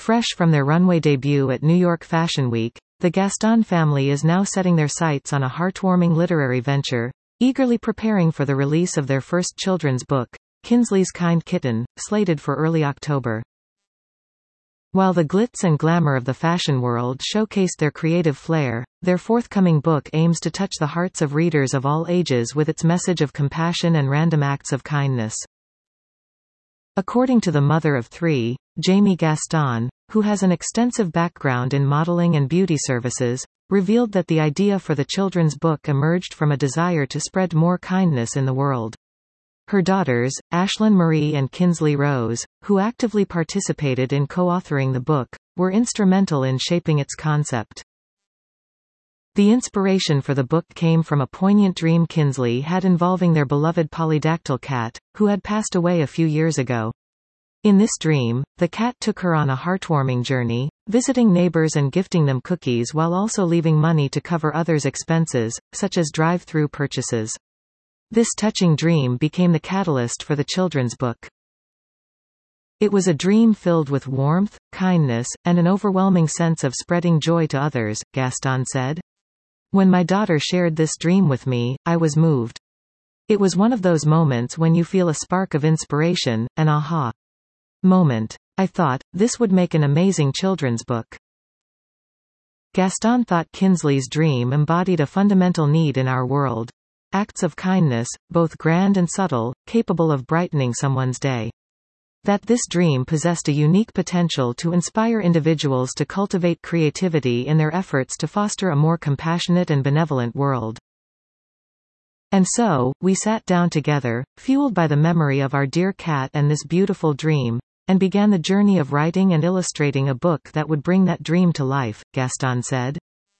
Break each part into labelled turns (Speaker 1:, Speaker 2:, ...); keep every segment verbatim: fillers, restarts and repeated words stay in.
Speaker 1: Fresh from their runway debut at New York Fashion Week, the Gaston family is now setting their sights on a heartwarming literary venture, eagerly preparing for the release of their first children's book, Kinsley's Kind Kitten, slated for early October. While the glitz and glamour of the fashion world showcased their creative flair, their forthcoming book aims to touch the hearts of readers of all ages with its message of compassion and random acts of kindness. According to the mother of three, Jamie Gaston, who has an extensive background in modeling and beauty services, revealed that the idea for the children's book emerged from a desire to spread more kindness in the world. Her daughters, Ashlyn Marie and Kinsley Rose, who actively participated in co-authoring the book, were instrumental in shaping its concept. The inspiration for the book came from a poignant dream Kinsley had involving their beloved polydactyl cat, who had passed away a few years ago. In this dream, the cat took her on a heartwarming journey, visiting neighbors and gifting them cookies while also leaving money to cover others' expenses, such as drive-through purchases. This touching dream became the catalyst for the children's book. It was a dream filled with warmth, kindness, and an overwhelming sense of spreading joy to others, Gaston said. When my daughter shared this dream with me, I was moved. It was one of those moments when you feel a spark of inspiration, an aha moment. I thought, this would make an amazing children's book. Gaston thought Kinsley's dream embodied a fundamental need in our world. Acts of kindness, both grand and subtle, capable of brightening someone's day. That this dream possessed a unique potential to inspire individuals to cultivate creativity in their efforts to foster a more compassionate and benevolent world. And so, we sat down together, fueled by the memory of our dear cat and this beautiful dream, and began the journey of writing and illustrating a book that would bring that dream to life, Gaston said.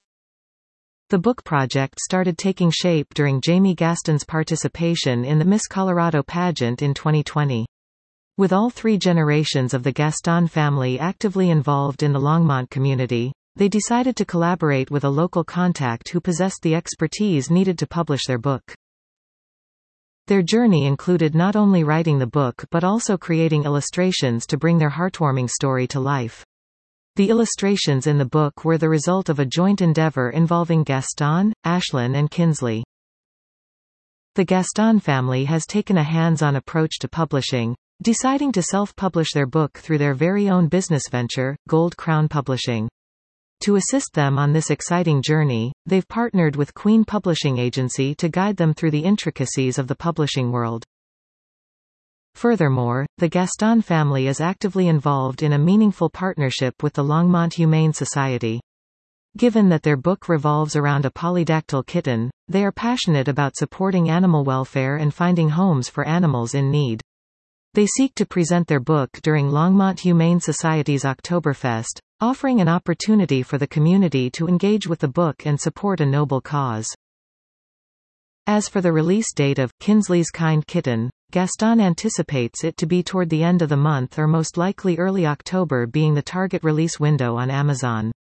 Speaker 1: The book project started taking shape during Jamie Gaston's participation in the Miss Colorado pageant in twenty twenty. With all three generations of the Gaston family actively involved in the Longmont community, they decided to collaborate with a local contact who possessed the expertise needed to publish their book. Their journey included not only writing the book but also creating illustrations to bring their heartwarming story to life. The illustrations in the book were the result of a joint endeavor involving Gaston, Ashlyn and Kinsley. The Gaston family has taken a hands-on approach to publishing, deciding to self-publish their book through their very own business venture, Gold Crown Publishing. To assist them on this exciting journey, they've partnered with Queen Publishing Agency to guide them through the intricacies of the publishing world. Furthermore, the Gaston family is actively involved in a meaningful partnership with the Longmont Humane Society. Given that their book revolves around a polydactyl kitten, they are passionate about supporting animal welfare and finding homes for animals in need. They seek to present their book during Longmont Humane Society's Oktoberfest, offering an opportunity for the community to engage with the book and support a noble cause. As for the release date of Kinsley's Kind Kitten, Gaston anticipates it to be toward the end of the month or most likely early October being the target release window on Amazon.